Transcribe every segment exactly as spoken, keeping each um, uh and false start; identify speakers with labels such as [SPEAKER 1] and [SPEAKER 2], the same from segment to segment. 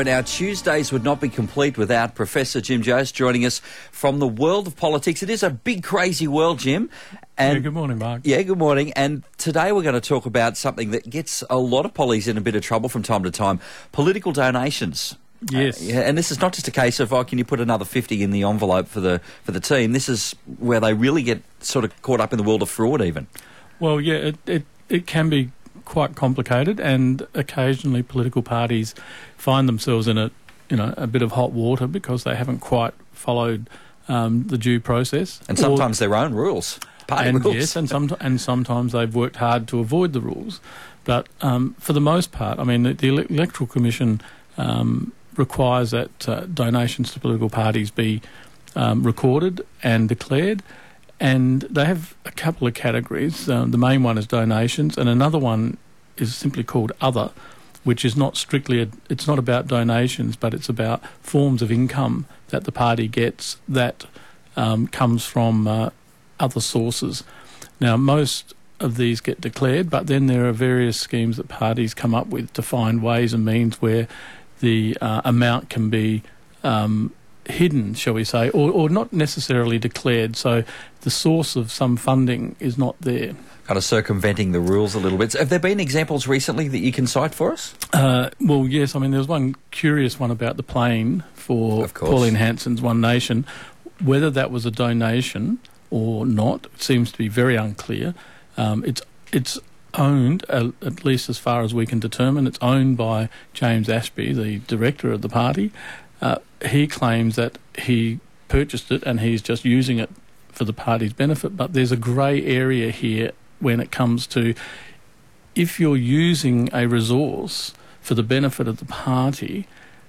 [SPEAKER 1] Our Tuesdays would not be complete without Professor Jim Jost joining us from the world of politics. It is a big, crazy world, Jim. And
[SPEAKER 2] yeah, good morning, Mark.
[SPEAKER 1] Yeah, good morning. And today we're going to talk about something that gets a lot of pollies in a bit of trouble from time to time, political donations.
[SPEAKER 2] Yes.
[SPEAKER 1] Uh, yeah, and this is not just a case of, oh, can you put another fifty in the envelope for the for the team? This is where they really get sort of caught up in the world of fraud even.
[SPEAKER 2] Well, yeah, it, it, it can be quite complicated, and occasionally political parties find themselves in a you know a bit of hot water because they haven't quite followed um, the due process,
[SPEAKER 1] and sometimes or, their own rules, party
[SPEAKER 2] and
[SPEAKER 1] rules.
[SPEAKER 2] Yes, and some and sometimes they've worked hard to avoid the rules. But um, for the most part, I mean, the, the Electoral Commission um, requires that uh, donations to political parties be um, recorded and declared. And they have a couple of categories. Um, the main one is donations, and another one is simply called other, which is not strictly, a, it's not about donations, but it's about forms of income that the party gets that um, comes from uh, other sources. Now, most of these get declared, but then there are various schemes that parties come up with to find ways and means where the uh, amount can be um, hidden, shall we say, or, or not necessarily declared, so the source of some funding is not there.
[SPEAKER 1] Kind of circumventing the rules a little bit. Have there been examples recently that you can cite for us?
[SPEAKER 2] Uh, well, yes. I mean, there was one curious one about the plane for Pauline Hanson's One Nation. Whether that was a donation or not seems to be very unclear. Um, it's it's owned, uh, at least as far as we can determine, it's owned by James Ashby, the director of the party. Uh, he claims that he purchased it and he's just using it for the party's benefit, but there's a grey area here when it comes to if you're using a resource for the benefit of the party,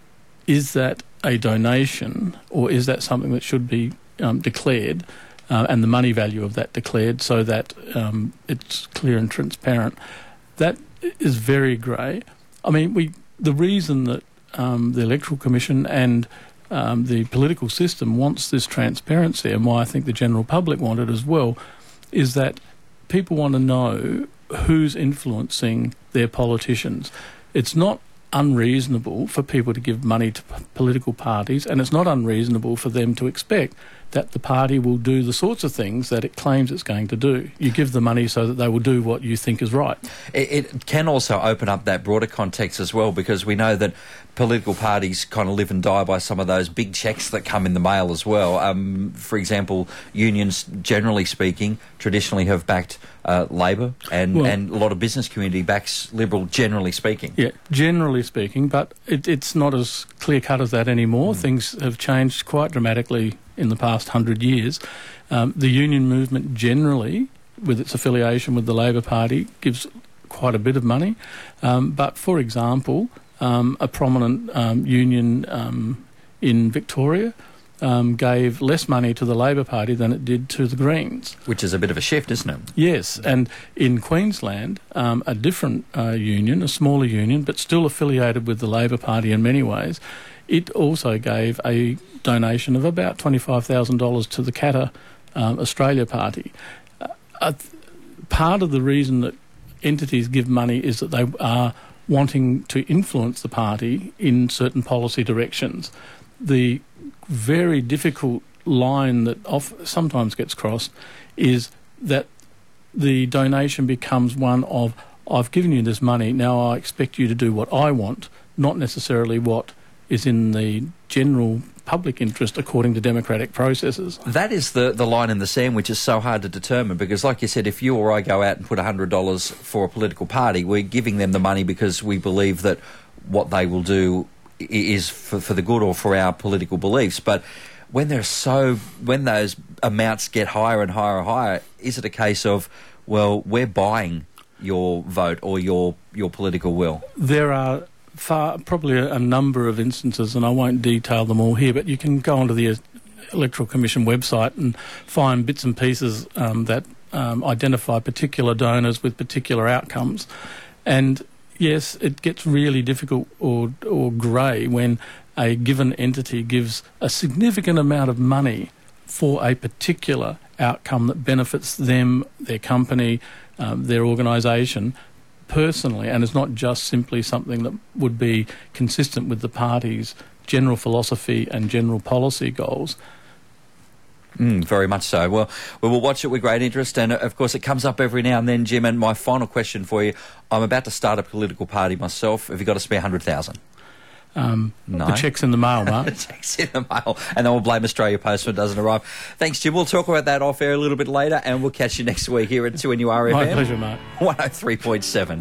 [SPEAKER 2] is that a donation or is that something that should be um, declared uh, and the money value of that declared so that um, it's clear and transparent? That is very grey. I mean, we the reason that Um, the Electoral Commission and um, the political system wants this transparency, and why I think the general public want it as well, is that people want to know who's influencing their politicians. It's not unreasonable for people to give money to p- political parties, and it's not unreasonable for them to expect that the party will do the sorts of things that it claims it's going to do. You give the money so that they will do what you think is right.
[SPEAKER 1] It, it can also open up that broader context as well, because we know that political parties kind of live and die by some of those big cheques that come in the mail as well. Um, for example, unions, generally speaking, traditionally have backed uh, Labor, and, well, and a lot of business community backs Liberal, generally speaking.
[SPEAKER 2] Yeah, generally speaking, but it, it's not as clear-cut as that anymore. Mm. Things have changed quite dramatically in the past hundred years. Um, the union movement generally, with its affiliation with the Labor Party, gives quite a bit of money. Um, but, for example, um, a prominent um, union um, in Victoria um, gave less money to the Labor Party than it did to the Greens.
[SPEAKER 1] Which is a bit of a shift, isn't it?
[SPEAKER 2] Yes, and in Queensland, um, a different uh, union, a smaller union, but still affiliated with the Labor Party in many ways, it also gave a donation of about twenty-five thousand dollars to the Katter um, Australia Party. Uh, uh, part of the reason that entities give money is that they are wanting to influence the party in certain policy directions. The very difficult line that off, sometimes gets crossed is that the donation becomes one of, I've given you this money, now I expect you to do what I want, not necessarily what is in the general public interest according to democratic processes.
[SPEAKER 1] That is the, the line in the sand which is so hard to determine, because like you said, if you or I go out and put one hundred dollars for a political party, we're giving them the money because we believe that what they will do is for, for the good or for our political beliefs. But when there's so when those amounts get higher and higher and higher, is it a case of, well, we're buying your vote or your your political will?
[SPEAKER 2] There are Far, probably a, a number of instances, and I won't detail them all here, but you can go onto the Electoral Commission website and find bits and pieces um, that um, identify particular donors with particular outcomes. And yes, it gets really difficult or, or grey when a given entity gives a significant amount of money for a particular outcome that benefits them, their company, um, their organisation, personally, and it's not just simply something that would be consistent with the party's general philosophy and general policy goals.
[SPEAKER 1] Mm, very much so. Well, we will watch it with great interest, and of course it comes up every now and then, Jim. And my final question for you, I'm about to start a political party myself. Have you got a spare one hundred thousand dollars?
[SPEAKER 2] Um, no. The check's in the mail, Mark.
[SPEAKER 1] The check's in the mail, and then we'll blame Australia Post when it doesn't arrive. Thanks, Jim. We'll talk about that off air a little bit later, and we'll catch you next week here at two N U R F M.
[SPEAKER 2] My pleasure, Mark.
[SPEAKER 1] one oh three point seven.